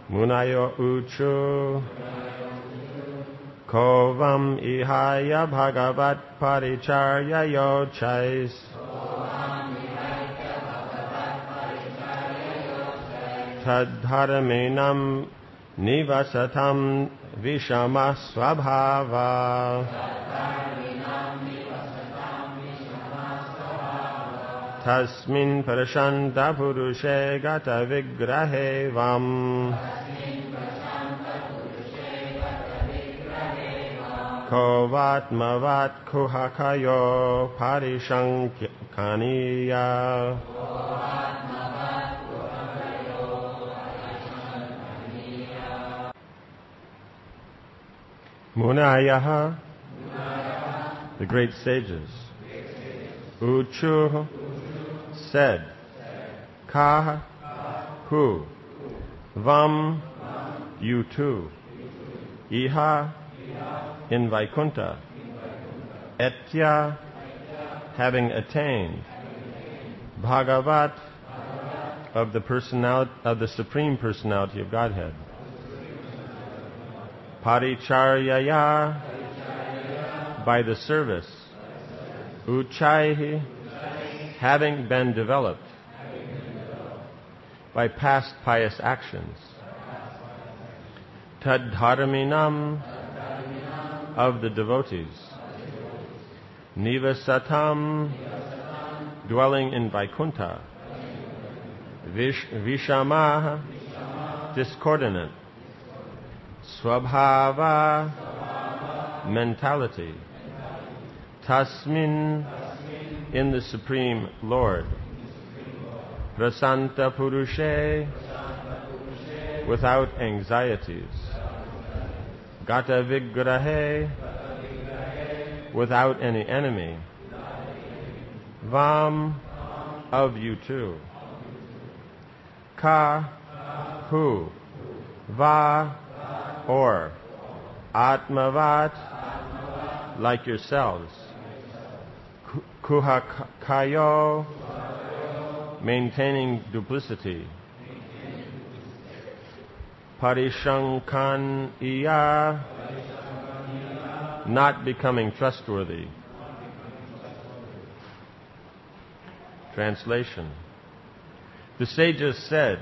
Munayo uchu kovam ihaya bhagavat paricharya yochais tadharaminam nivasatam vishama swabhava tasmin prashanta purushe gata vigrahe vam kovatmavat kuhakayo parishankaniya Munayaha, the great sages. Uchu, said. Ka, who. Vam, you too. Iha, in Vaikuntha. Etya, having attained. Bhagavat, of the personality of the Supreme Personality of Godhead. Paricharyaya, by the service. Uchaihi, having been developed. By past pious actions. Tadharaminam, of the devotees. Nivasatam, dwelling in Vaikuntha. Vishama, discordant. Swabhava, mentality. Tasmin, in the Supreme Lord. Prasanta Purushe, without anxieties. Gata Vigrahe, without any enemy. Vam, of you too. Ka, who. Va, or. Atmavat, like yourselves. Kuhakayo, maintaining duplicity. Parishankan iya, not becoming trustworthy. Translation. The sages said,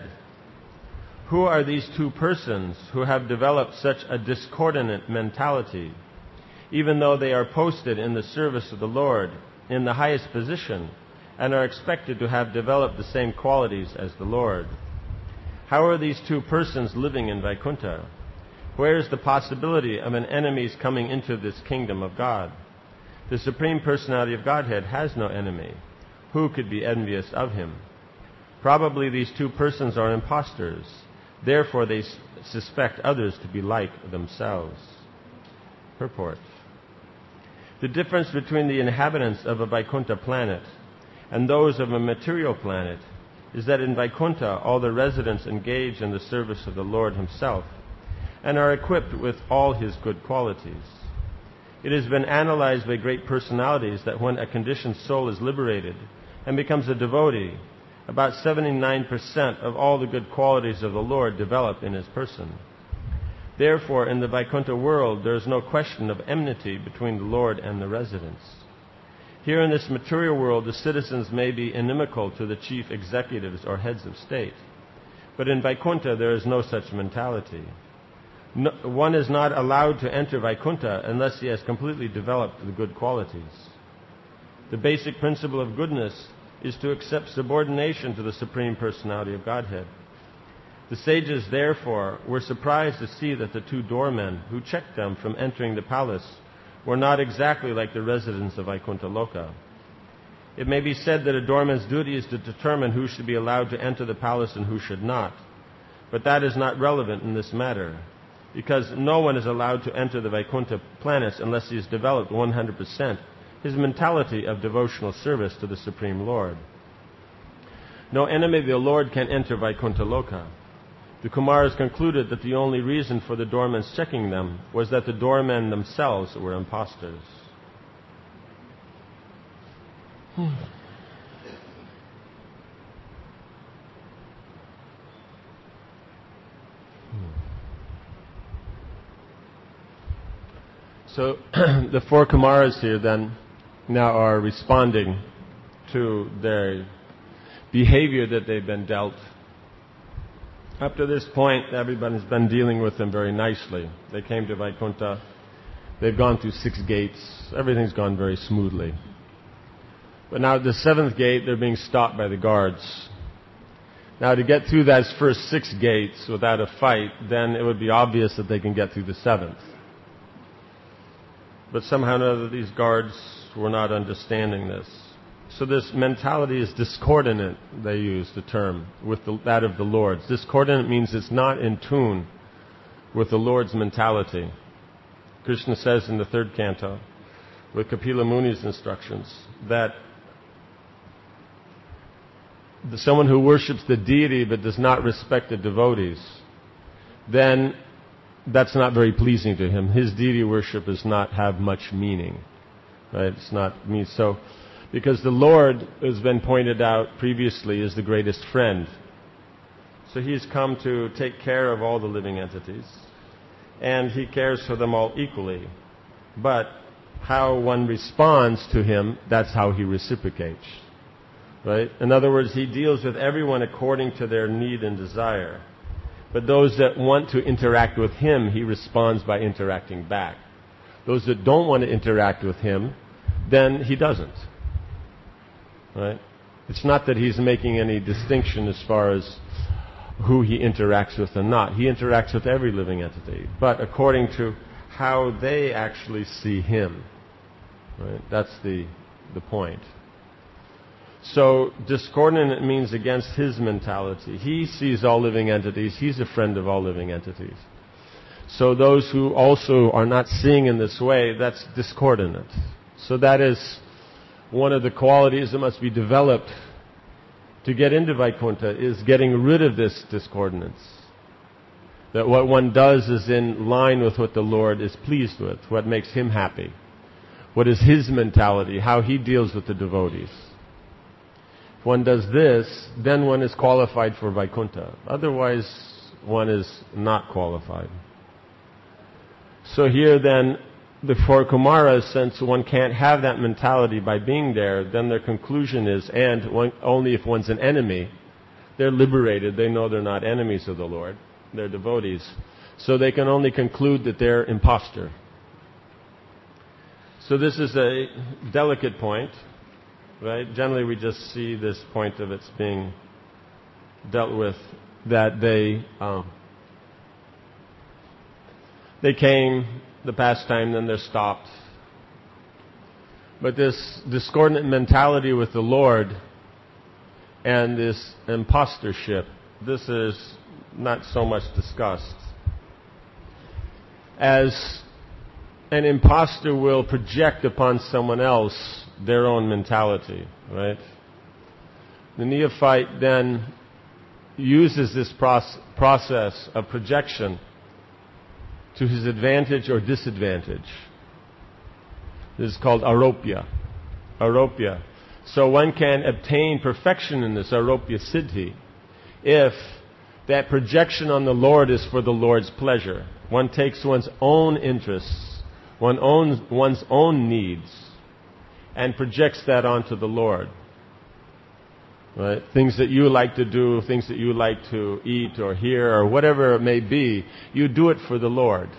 who are these two persons who have developed such a discordant mentality, even though they are posted in the service of the Lord in the highest position and are expected to have developed the same qualities as the Lord? How are these two persons living in Vaikuntha? Where is the possibility of an enemy's coming into this kingdom of God? The Supreme Personality of Godhead has no enemy. Who could be envious of him? Probably these two persons are impostors. Therefore they suspect others to be like themselves. Purport. The difference between the inhabitants of a Vaikuntha planet and those of a material planet is that in Vaikuntha all the residents engage in the service of the Lord himself and are equipped with all his good qualities. It has been analyzed by great personalities that when a conditioned soul is liberated and becomes a devotee, about 79% of all the good qualities of the Lord develop in his person. Therefore, in the Vaikuntha world, there is no question of enmity between the Lord and the residents. Here in this material world, the citizens may be inimical to the chief executives or heads of state. But in Vaikuntha, there is no such mentality. One is not allowed to enter Vaikuntha unless he has completely developed the good qualities. The basic principle of goodness is to accept subordination to the Supreme Personality of Godhead. The sages, therefore, were surprised to see that the two doormen who checked them from entering the palace were not exactly like the residents of Vaikuntha Loka. It may be said that a doorman's duty is to determine who should be allowed to enter the palace and who should not. But that is not relevant in this matter, because no one is allowed to enter the Vaikuntha planets unless he has developed 100% his mentality of devotional service to the Supreme Lord. No enemy of the Lord can enter Vaikuntha Loka. The Kumaras concluded that the only reason for the doormen's checking them was that the doormen themselves were impostors. So the four Kumaras here then now are responding to their behavior that they've been dealt. Up to this point, everybody's been dealing with them very nicely. They came to Vaikuntha. They've gone through 6 gates. Everything's gone very smoothly. But now at the 7th gate, they're being stopped by the guards. Now to get through those first 6 gates without a fight, then it would be obvious that they can get through the 7th. But somehow or another, these guards were not understanding this. So this mentality is discordant, they use the term, with that of the Lord's. Discordant means it's not in tune with the Lord's mentality. Krishna says in the 3rd canto, with Kapila Muni's instructions, that someone who worships the deity but does not respect the devotees, then that's not very pleasing to him. His deity worship does not have much meaning. Right? It's not me. So, because the Lord, has been pointed out previously, is the greatest friend. So He's come to take care of all the living entities. And He cares for them all equally. But how one responds to Him, that's how He reciprocates. Right? In other words, He deals with everyone according to their need and desire. But those that want to interact with Him, He responds by interacting back. Those that don't want to interact with Him, then He doesn't. Right? It's not that He's making any distinction as far as who He interacts with and not. He interacts with every living entity, but according to how they actually see Him. Right? That's the point. So discordant means against His mentality. He sees all living entities. He's a friend of all living entities. So those who also are not seeing in this way, that's discordant. So that is one of the qualities that must be developed to get into Vaikuntha, is getting rid of this discordance. That what one does is in line with what the Lord is pleased with, what makes Him happy. What is His mentality, how He deals with the devotees. If one does this, then one is qualified for Vaikuntha. Otherwise, one is not qualified. So here then, the four Kumaras, since one can't have that mentality by being there, then their conclusion is, only if one's an enemy, they're liberated. They know they're not enemies of the Lord. They're devotees. So they can only conclude that they're impostor. So this is a delicate point, right? Generally we just see this point of it's being dealt with, that they came the past time, then they're stopped. But this discordant mentality with the Lord and this impostorship, this is not so much discussed. As an impostor will project upon someone else their own mentality, right? The neophyte then uses this process of projection to his advantage or disadvantage. This is called aropya. Aropya. So one can obtain perfection in this aropya siddhi if that projection on the Lord is for the Lord's pleasure. One takes one's own interests, one's own needs, and projects that onto the Lord. Right? Things that you like to do, things that you like to eat or hear or whatever it may be, you do it for the Lord.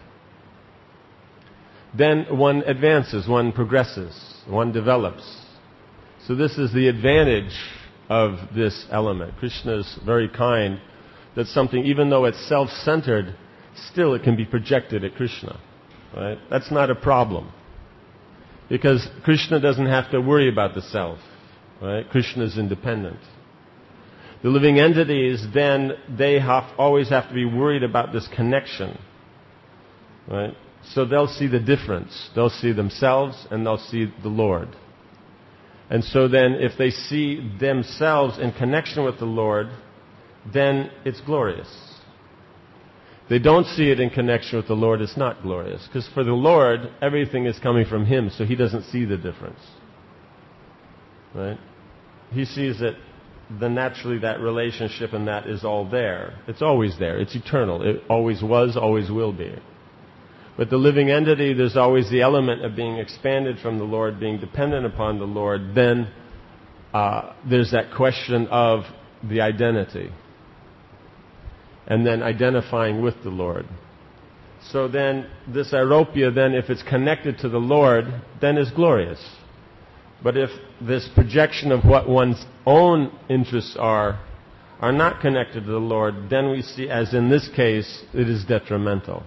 Then one advances, one progresses, one develops. So this is the advantage of this element. Krishna is very kind that something, even though it's self-centered, still it can be projected at Krishna. Right? That's not a problem. Because Krishna doesn't have to worry about the self. Right? Krishna is independent. The living entities, then, they always have to be worried about this connection. Right? So they'll see the difference. They'll see themselves and they'll see the Lord. And so then, if they see themselves in connection with the Lord, then it's glorious. If they don't see it in connection with the Lord, it's not glorious. Because for the Lord, everything is coming from Him, so He doesn't see the difference. Right? He sees that naturally that relationship and that is all there. It's always there. It's eternal. It always was, always will be. But the living entity, there's always the element of being expanded from the Lord, being dependent upon the Lord. Then there's that question of the identity. And then identifying with the Lord. So then, this aropia, then, if it's connected to the Lord, then is glorious. But if this projection of what one's own interests are not connected to the Lord, then we see, as in this case, it is detrimental.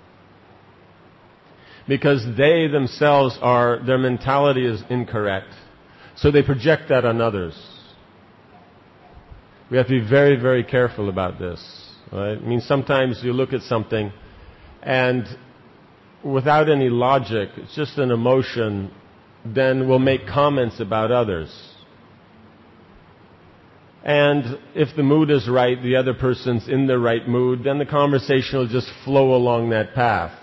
Because they themselves their mentality is incorrect. So they project that on others. We have to be very, very careful about this. Right? I mean, sometimes you look at something and without any logic, it's just an emotion, then we'll make comments about others. And if the mood is right, the other person's in the right mood, then the conversation will just flow along that path.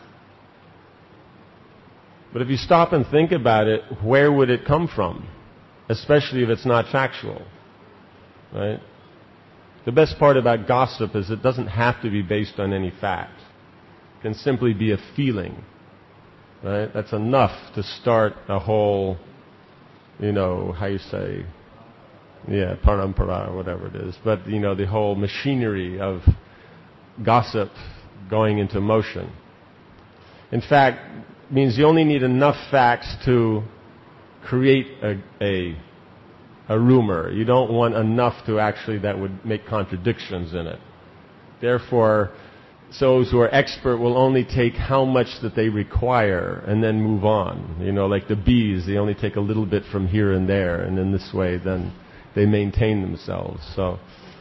But if you stop and think about it, where would it come from? Especially if it's not factual. Right? The best part about gossip is it doesn't have to be based on any fact. It can simply be a feeling. Right? That's enough to start a whole, how you say, parampara or whatever it is. But, the whole machinery of gossip going into motion. In fact, it means you only need enough facts to create a rumor. You don't want enough to actually that would make contradictions in it. Therefore, those who are expert will only take how much that they require and then move on. Like the bees, they only take a little bit from here and there, and in this way then they maintain themselves. So,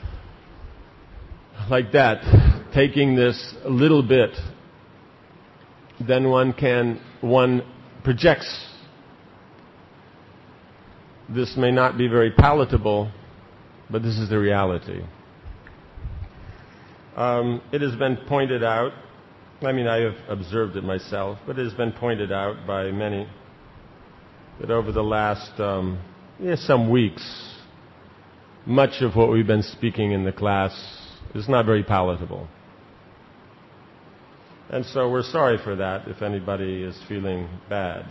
like that, taking this a little bit, then one projects. This may not be very palatable, but this is the reality. It has been pointed out, I have observed it myself, but it has been pointed out by many that over the last some weeks, much of what we've been speaking in the class is not very palatable. And so we're sorry for that if anybody is feeling bad.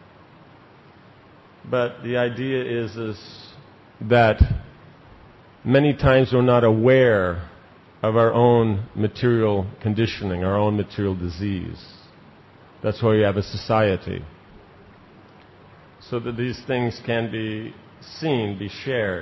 But the idea is that many times we're not aware of our own material conditioning, our own material disease. That's why we have a society. So that these things can be seen, be shared.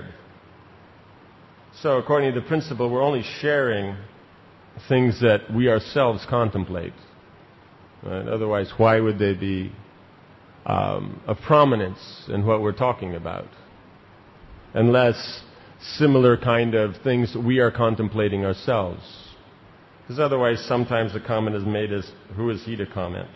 So according to the principle, we're only sharing things that we ourselves contemplate. Right? Otherwise, why would they be of prominence in what we're talking about? Unless similar kind of things we are contemplating ourselves. Because otherwise, sometimes the comment is made as, who is he to comment?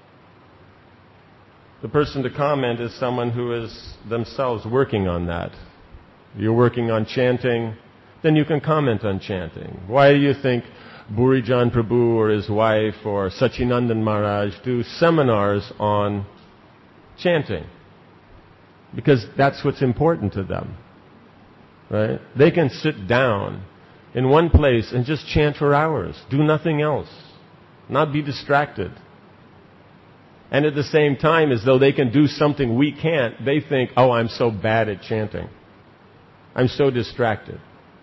The person to comment is someone who is themselves working on that. You're working on chanting, then you can comment on chanting. Why do you think Burijan Prabhu or his wife or Sachinandan Maharaj do seminars on chanting? Because that's what's important to them. Right? They can sit down in one place and just chant for hours, do nothing else, not be distracted. And at the same time, as though they can do something we can't, they think, oh, I'm so bad at chanting. I'm so distracted.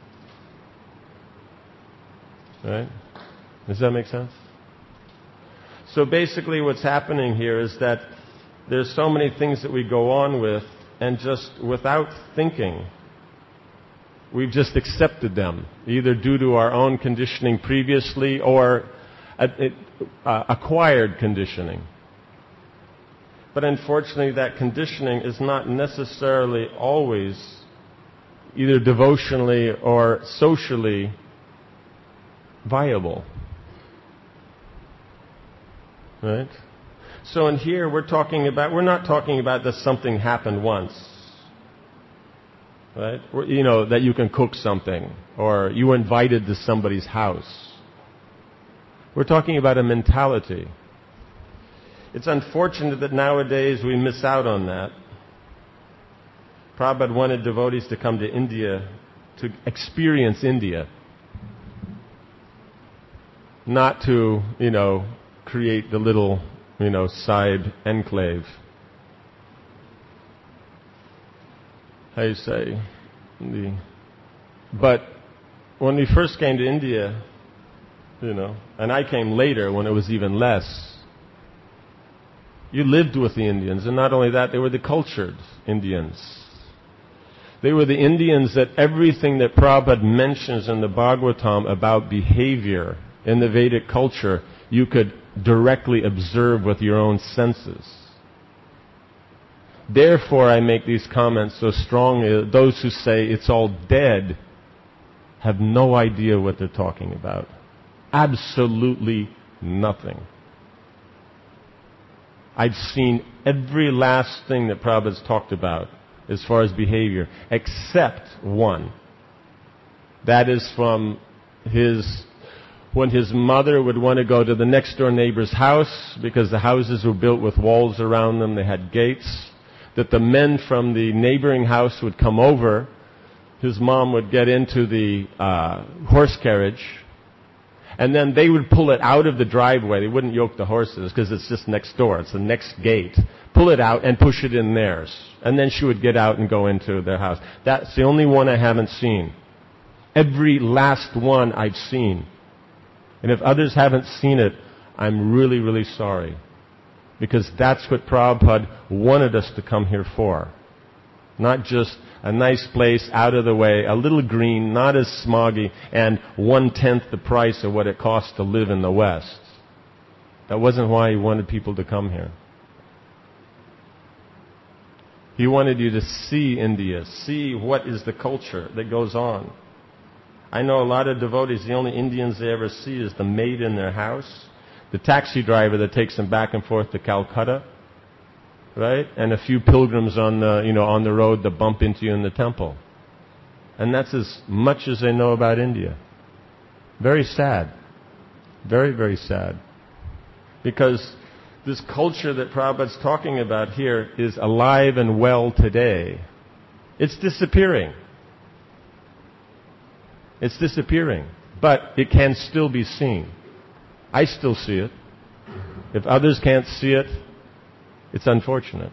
Right? Does that make sense? So basically what's happening here is that there's so many things that we go on with, and just without thinking, we've just accepted them, either due to our own conditioning previously or acquired conditioning. But unfortunately, that conditioning is not necessarily always either devotionally or socially viable. Right? So in here, we're not talking about that something happened once. Right? That you can cook something, or you were invited to somebody's house. We're talking about a mentality. It's unfortunate that nowadays we miss out on that. Prabhupada wanted devotees to come to India to experience India. Not to, create the little, side enclave. How you say? But when we first came to India, and I came later when it was even less, you lived with the Indians, and not only that, they were the cultured Indians. They were the Indians that everything that Prabhupada mentions in the Bhagavatam about behavior in the Vedic culture, you could directly observe with your own senses. Therefore, I make these comments so strongly. Those who say it's all dead have no idea what they're talking about. Absolutely nothing. I've seen every last thing that Prabhupada's talked about as far as behavior, except one. That is from when his mother would want to go to the next door neighbor's house, because the houses were built with walls around them, they had gates, that the men from the neighboring house would come over, his mom would get into the horse carriage, and then they would pull it out of the driveway. They wouldn't yoke the horses because it's just next door. It's the next gate. Pull it out and push it in theirs. And then she would get out and go into their house. That's the only one I haven't seen. Every last one I've seen. And if others haven't seen it, I'm really, really sorry. Because that's what Prabhupada wanted us to come here for. Not just a nice place out of the way, a little green, not as smoggy, and 1/10 the price of what it costs to live in the West. That wasn't why he wanted people to come here. He wanted you to see India, see what is the culture that goes on. I know a lot of devotees, the only Indians they ever see is the maid in their house, the taxi driver that takes them back and forth to Calcutta, right? And a few pilgrims on the road that bump into you in the temple. And that's as much as they know about India. Very sad. Very, very sad. Because this culture that Prabhupada's talking about here is alive and well today. It's disappearing. It's disappearing. But it can still be seen. I still see it. If others can't see it, it's unfortunate.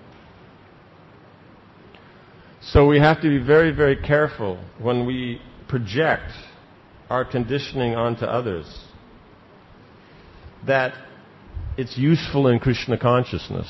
So we have to be very, very careful when we project our conditioning onto others that it's useful in Krishna consciousness.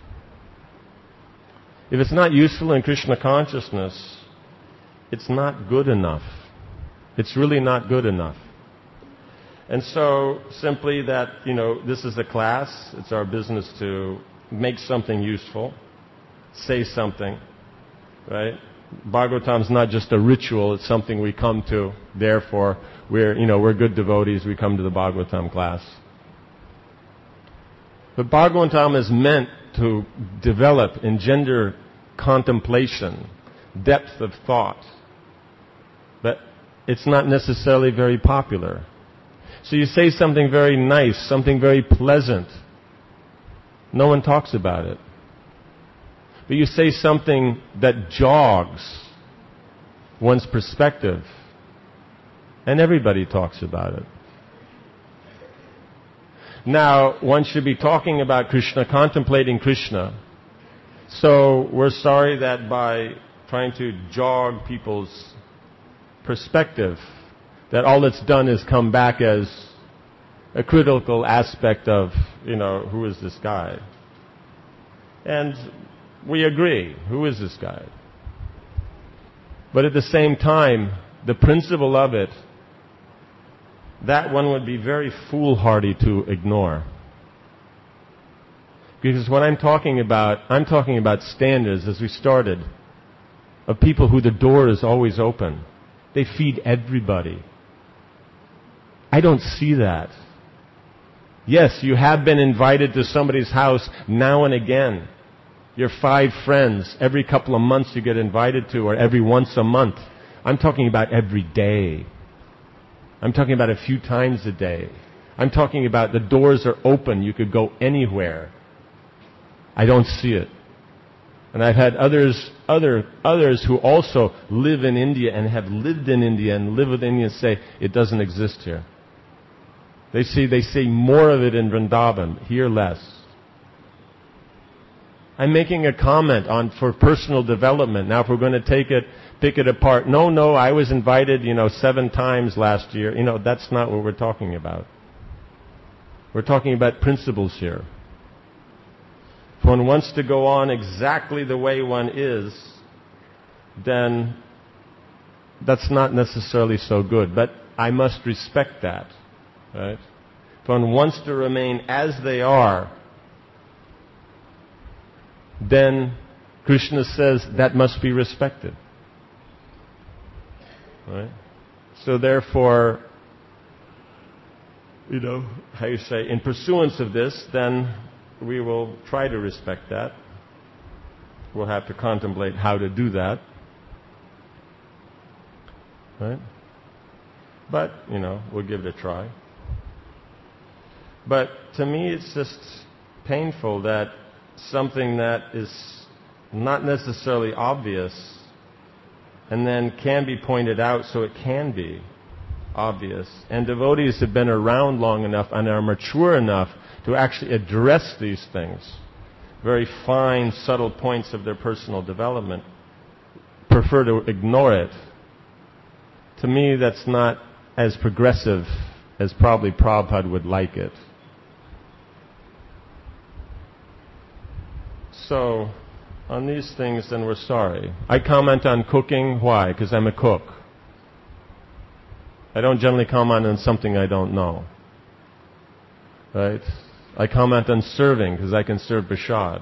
If it's not useful in Krishna consciousness, it's not good enough. It's really not good enough. And so simply that, this is a class, it's our business to make something useful, say something, right? Bhagavatam's not just a ritual, it's something we come to. Therefore, we're good devotees, we come to the Bhagavatam class. But Bhagavatam is meant to develop, engender contemplation, depth of thought. But it's not necessarily very popular. So you say something very nice, something very pleasant. No one talks about it. But you say something that jogs one's perspective, and everybody talks about it. Now, one should be talking about Krishna, contemplating Krishna. So we're sorry that by trying to jog people's perspective, that all it's done is come back as a critical aspect of, who is this guy? And we agree, who is this guy? But at the same time, the principle of it, that one would be very foolhardy to ignore. Because what I'm talking about standards, as we started, of people who the door is always open. They feed everybody. I don't see that. Yes, you have been invited to somebody's house now and again. Your 5 friends, every couple of months you get invited to, or every once a month. I'm talking about every day. I'm talking about a few times a day. I'm talking about the doors are open, you could go anywhere. I don't see it. And I've had others who also live in India and have lived in India and live with Indians say, it doesn't exist here. They see more of it in Vrindavan, here less. I'm making a comment for personal development. Now, if we're going to pick it apart, no, I was invited, 7 times last year. That's not what we're talking about. We're talking about principles here. If one wants to go on exactly the way one is, then that's not necessarily so good. But I must respect that. Right? If one wants to remain as they are, then Krishna says that must be respected. Right? So therefore, in pursuance of this, then we will try to respect that. We'll have to contemplate how to do that. Right? But, we'll give it a try. But to me, it's just painful that something that is not necessarily obvious and then can be pointed out so it can be obvious. And devotees have been around long enough and are mature enough to actually address these things, very fine, subtle points of their personal development, prefer to ignore it. To me, that's not as progressive as probably Prabhupada would like it. So, on these things, then we're sorry. I comment on cooking. Why? Because I'm a cook. I don't generally comment on something I don't know. Right? I comment on serving because I can serve prasad.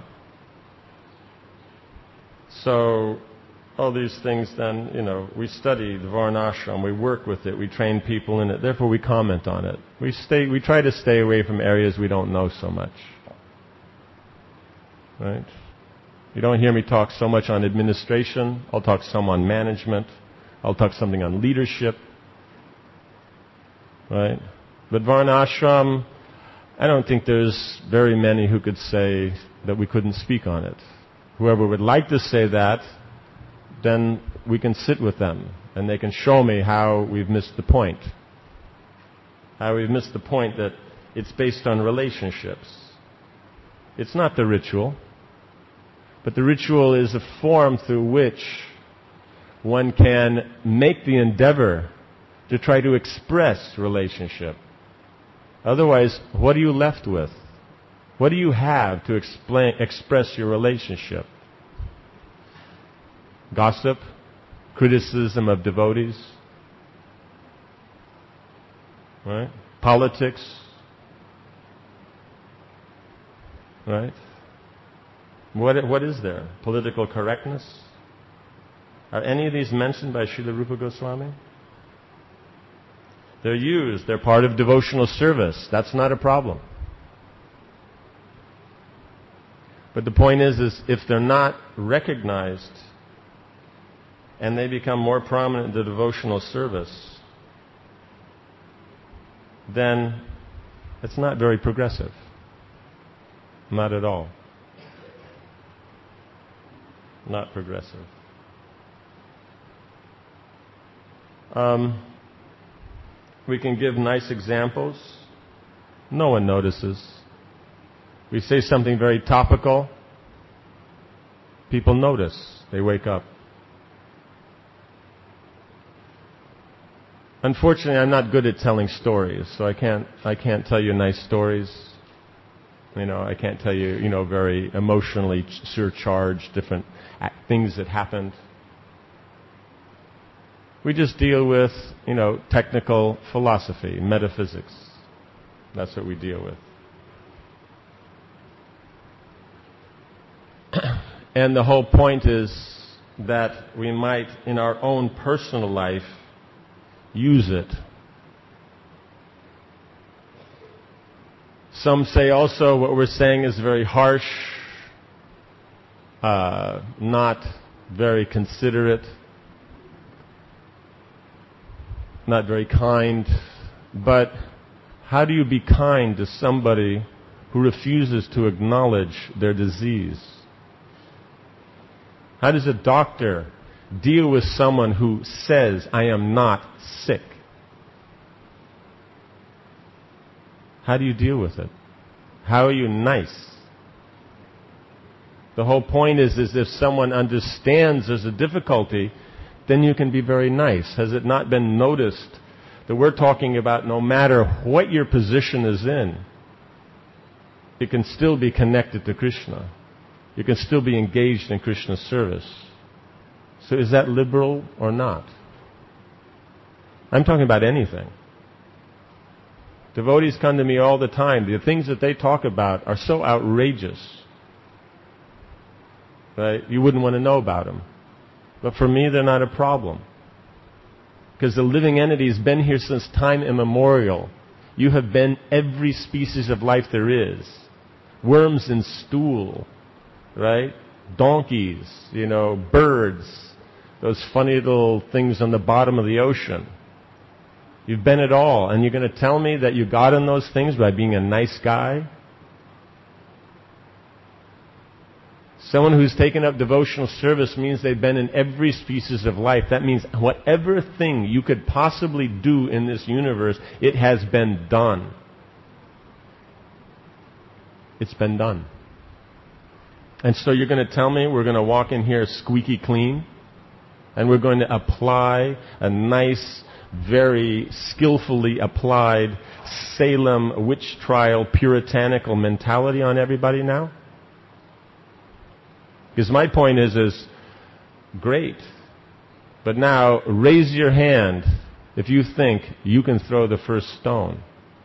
So, all these things then, we study the Varnashram, we work with it, we train people in it, therefore we comment on it. We try to stay away from areas we don't know so much. Right? You don't hear me talk so much on administration. I'll talk some on management. I'll talk something on leadership. Right? But Varnashram, I don't think there's very many who could say that we couldn't speak on it. Whoever would like to say that, then we can sit with them and they can show me how we've missed the point. How we've missed the point that it's based on relationships. It's not the ritual, but the ritual is a form through which one can make the endeavor to try to express relationship. Otherwise, what are you left with? What do you have to express your relationship? Gossip? Criticism of devotees? Right? Politics? Right? What is there? Political correctness? Are any of these mentioned by Srila Rupa Goswami? They're used. They're part of devotional service. That's not a problem. But the point is if they're not recognized and they become more prominent in the devotional service, then it's not very progressive. Not at all. Not progressive. We can give nice examples. No one notices. We say something very topical. People notice. They wake up. Unfortunately, I'm not good at telling stories, so I can't tell you nice stories. I can't tell you, very emotionally surcharged different things that happened. We just deal with, technical philosophy, metaphysics. That's what we deal with. And the whole point is that we might, in our own personal life, use it. Some say also what we're saying is very harsh, not very considerate, not very kind. But how do you be kind to somebody who refuses to acknowledge their disease? How does a doctor deal with someone who says, I am not sick? How do you deal with it? How are you nice? The whole point is if someone understands there's a difficulty, then you can be very nice. Has it not been noticed that we're talking about no matter what your position is in, you can still be connected to Krishna. You can still be engaged in Krishna's service. So is that liberal or not? I'm talking about anything. Devotees come to me all the time. The things that they talk about are so outrageous. Right? You wouldn't want to know about them. But for me, they're not a problem. Because the living entity has been here since time immemorial. You have been every species of life there is. Worms in stool, right? Donkeys, birds, those funny little things on the bottom of the ocean. You've been it all, and you're going to tell me that you got in those things by being a nice guy? Someone who's taken up devotional service means they've been in every species of life. That means whatever thing you could possibly do in this universe, it has been done. It's been done. And so you're going to tell me we're going to walk in here squeaky clean, and we're going to apply a nice, very skillfully applied Salem witch trial puritanical mentality on everybody now? Because my point is great. But now raise your hand if you think you can throw the first stone.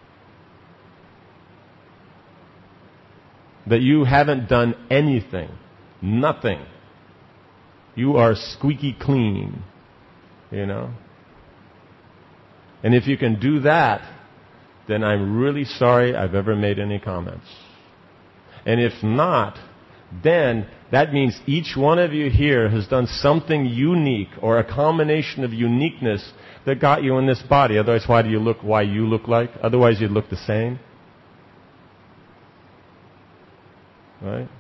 That you haven't done anything. Nothing. You are squeaky clean. And if you can do that, then I'm really sorry I've ever made any comments. And if not, then that means each one of you here has done something unique or a combination of uniqueness that got you in this body. Otherwise, why you look like? Otherwise, you'd look the same. Right?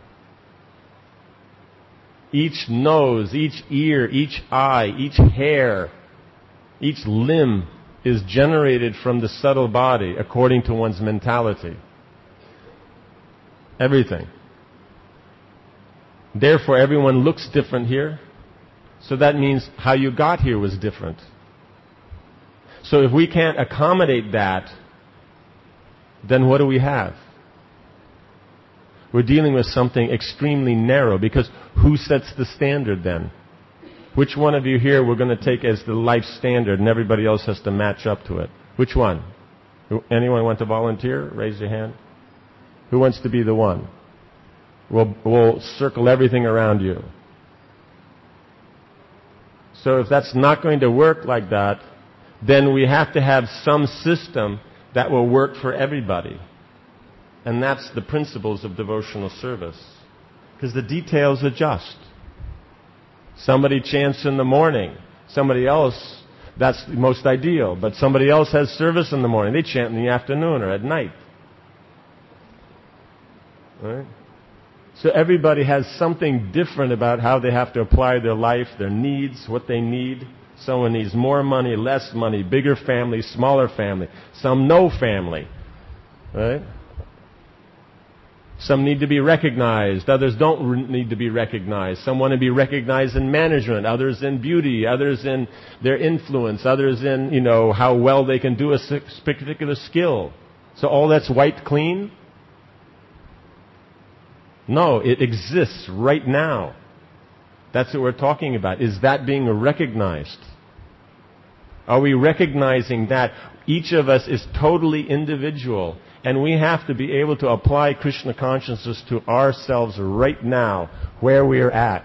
Each nose, each ear, each eye, each hair, each limb is generated from the subtle body according to one's mentality. Everything. Therefore, everyone looks different here. So that means how you got here was different. So if we can't accommodate that, then what do we have? We're dealing with something extremely narrow, because who sets the standard then? Which one of you here we're going to take as the life standard and everybody else has to match up to it? Which one? Anyone want to volunteer? Raise your hand. Who wants to be the one? We'll circle everything around you. So if that's not going to work like that, then we have to have some system that will work for everybody. And that's the principles of devotional service. Because the details adjust. Somebody chants in the morning. Somebody else, that's the most ideal. But somebody else has service in the morning. They chant in the afternoon or at night. Right? So everybody has something different about how they have to apply their life, their needs, what they need. Someone needs more money, less money, bigger family, smaller family. Some no family. Right? Some need to be recognized. Others don't need to be recognized. Some want to be recognized in management. Others in beauty. Others in their influence. Others in, how well they can do a particular skill. So all that's wiped clean? No, it exists right now. That's what we're talking about. Is that being recognized? Are we recognizing that each of us is totally individual, and we have to be able to apply Krishna consciousness to ourselves right now, where we're at?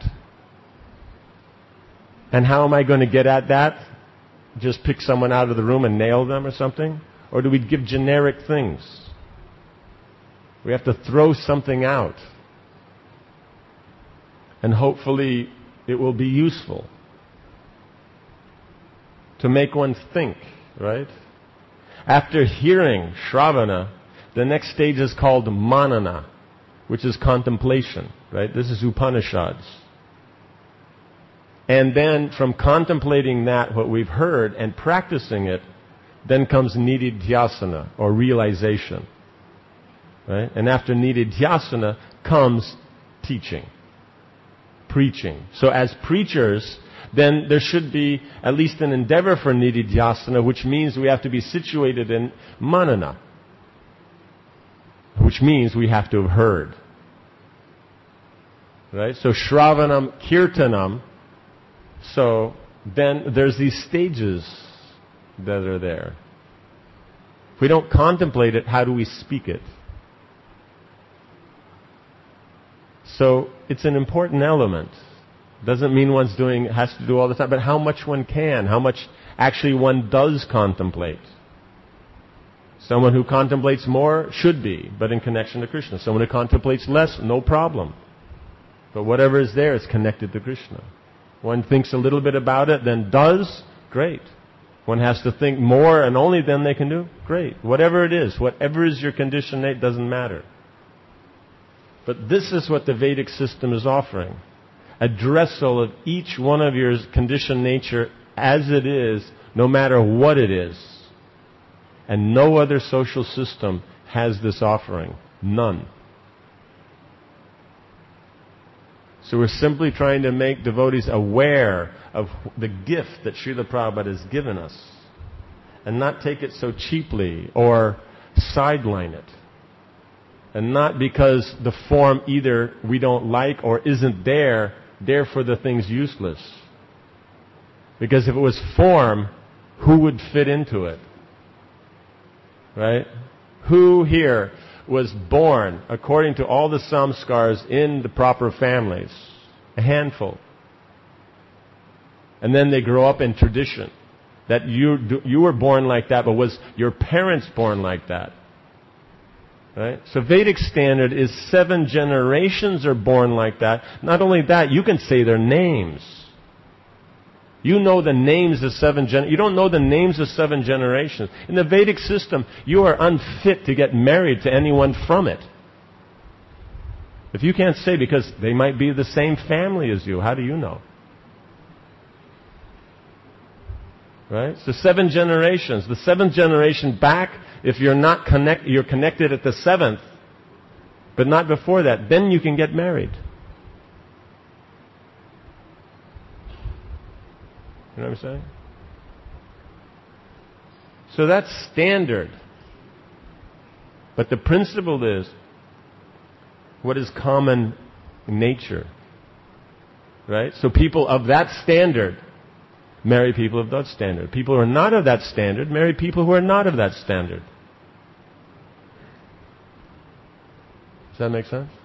And how am I going to get at that? Just pick someone out of the room and nail them or something? Or do we give generic things? We have to throw something out. And hopefully it will be useful to make one think, right? After hearing Shravana, the next stage is called Manana, which is contemplation, right? This is Upanishads. And then from contemplating that, what we've heard, and practicing it, then comes Nididhyasana, or realization. Right? And after nididhyasana comes teaching, preaching. So as preachers, then there should be at least an endeavor for nididhyasana, which means we have to be situated in manana, which means we have to have heard. Right? So shravanam, kirtanam. So then there's these stages that are there. If we don't contemplate it, how do we speak it? So it's an important element. Doesn't mean one's has to do all the time, but how much one can, how much actually one does contemplate. Someone who contemplates more should be, but in connection to Krishna. Someone who contemplates less, no problem. But whatever is there is connected to Krishna. One thinks a little bit about it, then does, great. One has to think more and only then they can do, great. Whatever it is your condition, it doesn't matter. But this is what the Vedic system is offering. A dressel of each one of your conditioned nature as it is, no matter what it is. And no other social system has this offering. None. So we're simply trying to make devotees aware of the gift that Srila Prabhupada has given us. And not take it so cheaply or sideline it. And not because the form either we don't like or isn't there, therefore the thing's useless. Because if it was form, who would fit into it? Right? Who here was born according to all the samskars in the proper families? A handful. And then they grow up in tradition. That you were born like that, but was your parents born like that? Right? So Vedic standard is 7 generations are born like that. Not only that, you can say their names. You know the names of 7 generations. You don't know the names of 7 generations. In the Vedic system, you are unfit to get married to anyone from it. If you can't say, because they might be the same family as you, how do you know? Right? So 7 generations. The 7th generation back, if you're not you're connected at the 7th, but not before that, then you can get married. You know what I'm saying? So that's standard. But the principle is what is common nature. Right? So people of that standard marry people of that standard. People who are not of that standard marry people who are not of that standard. Does that make sense?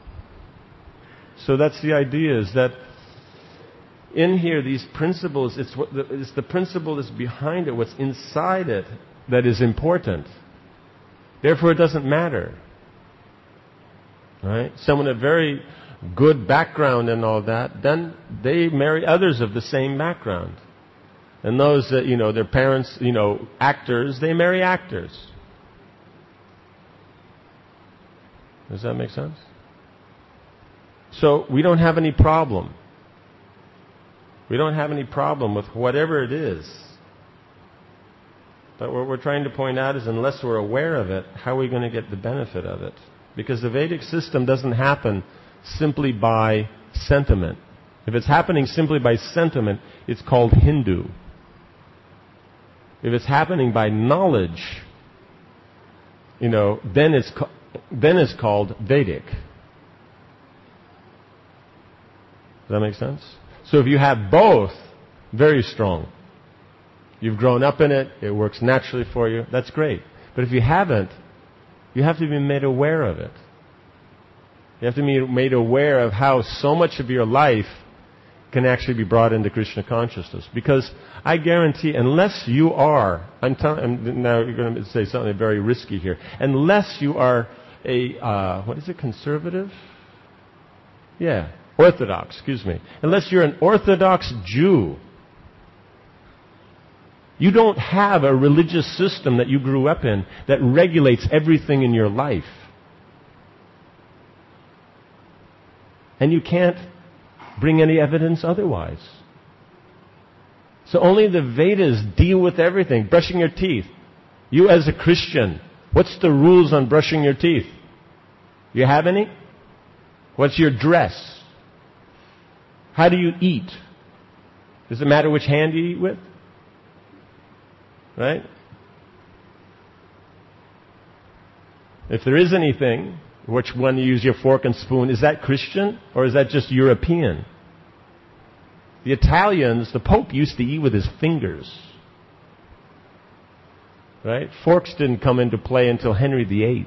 So that's the idea, is that in here, these principles, it's the principle that's behind it, what's inside it, that is important. Therefore, it doesn't matter. Right? Someone with a very good background and all that, then they marry others of the same background. And those that, their parents, actors, they marry actors. Does that make sense? So we don't have any problem. We don't have any problem with whatever it is. But what we're trying to point out is, unless we're aware of it, how are we going to get the benefit of it? Because the Vedic system doesn't happen simply by sentiment. If it's happening simply by sentiment, it's called Hindu. If it's happening by knowledge, then it's called Vedic. Does that make sense? So if you have both, very strong. You've grown up in it, it works naturally for you, that's great. But if you haven't, you have to be made aware of it. You have to be made aware of how so much of your life can actually be brought into Krishna consciousness. Because I guarantee, unless you are, now you're going to say something very risky here, unless you are conservative? Yeah, Orthodox, Unless you're an Orthodox Jew, you don't have a religious system that you grew up in that regulates everything in your life. And you can't bring any evidence otherwise. So only the Vedas deal with everything. Brushing your teeth. You as a Christian, what's the rules on brushing your teeth? You have any? What's your dress? How do you eat? Does it matter which hand you eat with? Right? If there is anything, which one you use your fork and spoon, is that Christian or is that just European? The Italians, the Pope used to eat with his fingers. Right? Forks didn't come into play until Henry VIII.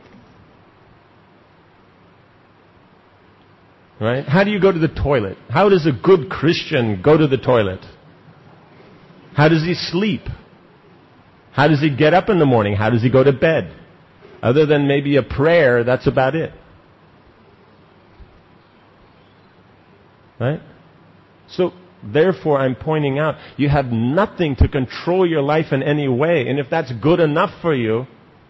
Right? How do you go to the toilet? How does a good Christian go to the toilet? How does he sleep? How does he get up in the morning? How does he go to bed? Other than maybe a prayer, that's about it. Right? So, therefore, I'm pointing out, you have nothing to control your life in any way. And if that's good enough for you,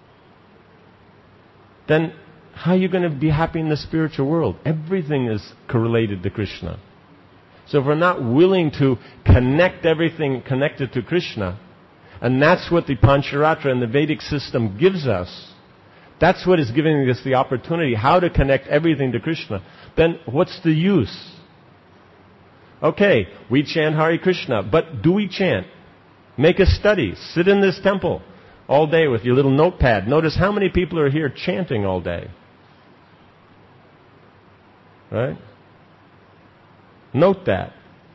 then how are you going to be happy in the spiritual world? Everything is correlated to Krishna. So if we're not willing to connect everything connected to Krishna, and that's what the Pancharatra and the Vedic system gives us, that's what is giving us the opportunity, how to connect everything to Krishna, then what's the use? Okay, we chant Hare Krishna, but do we chant? Make a study. Sit in this temple all day with your little notepad. Notice how many people are here chanting all day. Right? Note that.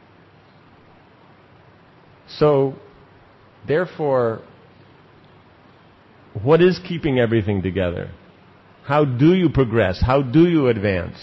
So, therefore, what is keeping everything together? How do you progress? How do you advance?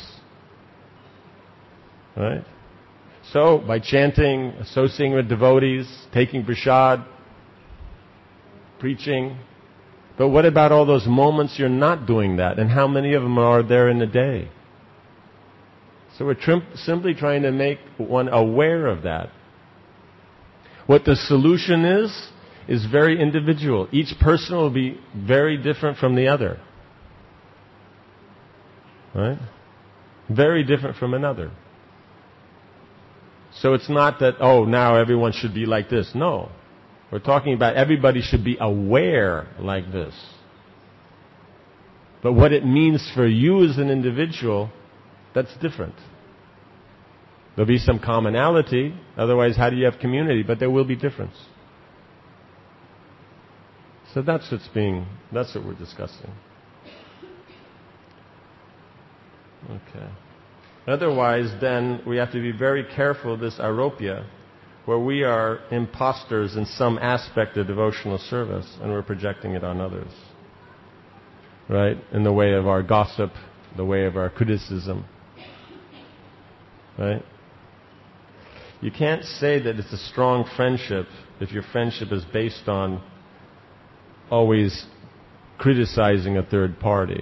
Right? So, by chanting, associating with devotees, taking prasad, preaching. But what about all those moments you're not doing that? And how many of them are there in a day? So we're simply trying to make one aware of that. What the solution is very individual. Each person will be very different from the other. Right? Very different from another. So it's not that, oh, now everyone should be like this. No. We're talking about everybody should be aware like this. But what it means for you as an individual, that's different. There'll be some commonality, otherwise how do you have community? But there will be difference. So that's what we're discussing. Okay. Otherwise, then, we have to be very careful of this aropya, where we are imposters in some aspect of devotional service, and we're projecting it on others. Right? In the way of our gossip, the way of our criticism. Right? You can't say that it's a strong friendship if your friendship is based on always criticizing a third party.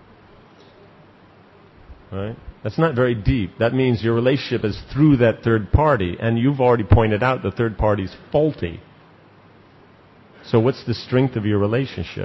Right? That's not very deep. That means your relationship is through that third party, and you've already pointed out the third party's faulty. So what's the strength of your relationship?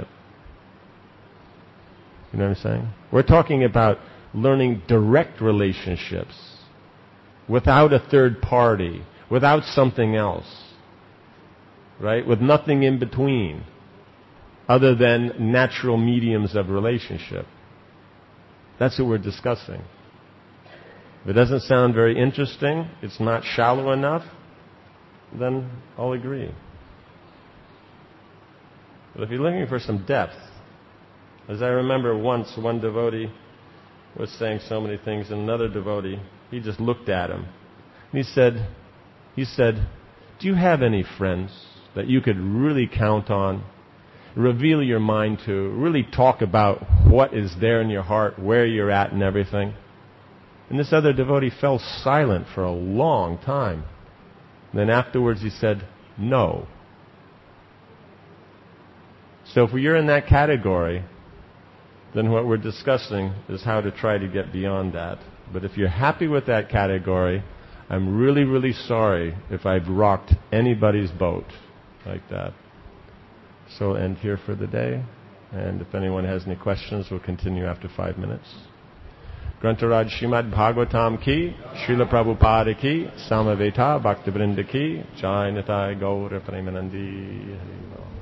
You know what I'm saying? We're talking about learning direct relationships without a third party, without something else, right? With nothing in between other than natural mediums of relationship. That's what we're discussing. If it doesn't sound very interesting, it's not shallow enough, then I'll agree. But if you're looking for some depth, as I remember once, one devotee was saying so many things, and another devotee, he just looked at him. And he said, do you have any friends that you could really count on, reveal your mind to, really talk about what is there in your heart, where you're at and everything? And this other devotee fell silent for a long time. And then afterwards he said, no. So if you're in that category, then what we're discussing is how to try to get beyond that. But if you're happy with that category, I'm really, really sorry if I've rocked anybody's boat like that. So I'll end here for the day. And if anyone has any questions, we'll continue after 5 minutes. Grantaraj Srimad Bhagavatam ki, Srila Prabhupada ki, Samaveta Bhaktivinoda ki, Jai Nitai Gaura Premanandi.